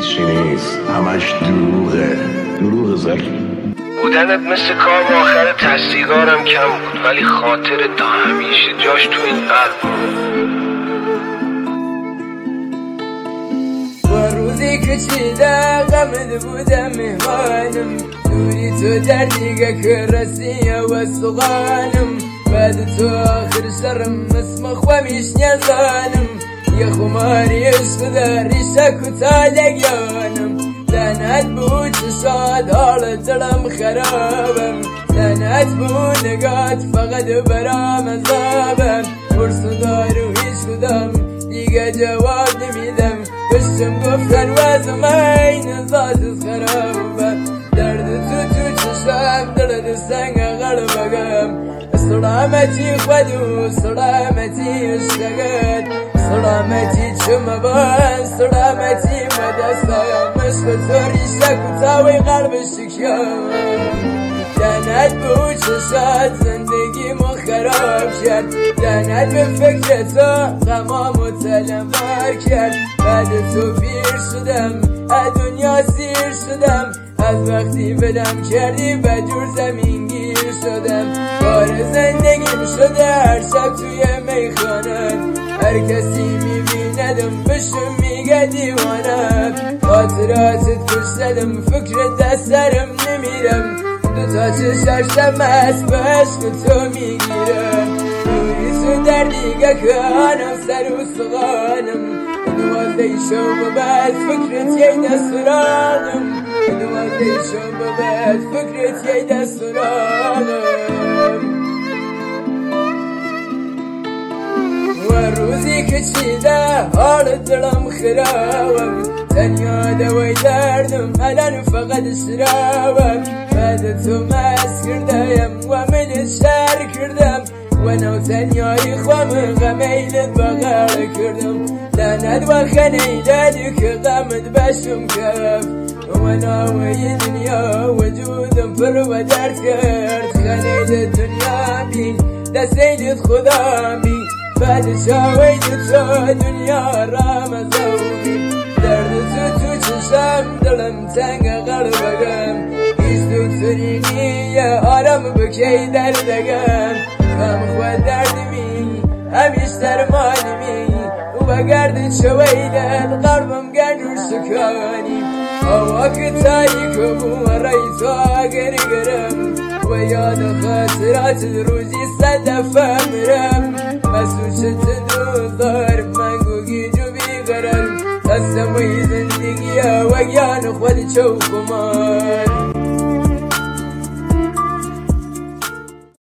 هیچی نیست، همش دروغه. دروغ زکی. بودنت مثل کام آخر تصدیقارم کم بود، ولی خاطر تا همیشه جاش تو این قلب. و روزی کشیده غمت بودم مهمانم، دوری تو در دیگه که رسیه و سوغانم، بعد تو آخر شرم اسم خوامیش نزانم، یه خماری اشتده ریشه کتالگیانم، لعنت بود چشاد حال دلم خرابم، لعنت بود نگات فقط برام عذابم، پرسدار و هیچ کدام دیگه جواب نمیدم، پشتم گفتن وزم این ذاتت خرابم، درد تو چشم درد سنگ قلبگم، سلامتی خودو سلامتی اشتگت، سلامتی چم بان سلامتی مدستایم، مشک تو ریشه کتاوی قلب شکیم، لعنت به او چشات زندگی ما خراب کرد، لعنت به فکر تو غمامو تلمبار کرد، بعد تو پیر شدم از دنیا سیر شدم، از وقتی بدم کردی به جور زمین گیر شدم، کار زندگیم شده هر شب توی میخانم، هر کسی میبیندم بشم میگه دیوانم، خاطراتت کشتدم فکر دسترم نمیرم، دوتا چشم از به عشق تو میگیرم، دوری تو در دیگه کنم سر و سغانم، 12 شب بعد فکرت یه دست راغم، 12 شب بعد فکرت یه دست راغم، و روزی کشیده حال دلم خرابم، تنیا دوای دردم الان فقط شرابم، بعد تو مست کردم و من شر کردم، و نو تنیایی خوام غمیلت بغل کردم، لعنت و خنیلت که غمت بشم کف، و ناوی دنیا وجودم پر و درد کرد، خنیلت دنیا بین دستیلت خدا بین، بعد شاوید تو دنیا رمزوی، درد تو چشم دلم تنگ قلبگم، هیچ دکترینی آرام بکی دردگم، غم خود دردمی همیش درمانمی، و گرد شویدن قلبم گرد سکانی، هوا که تاریک و رای تو گرگرم، و یاد خاطرات روزی صد دفعه مرم، مسوشت دوزار منگو گیجو بیگرم، قسم زندگی و گیان خود چوکمان.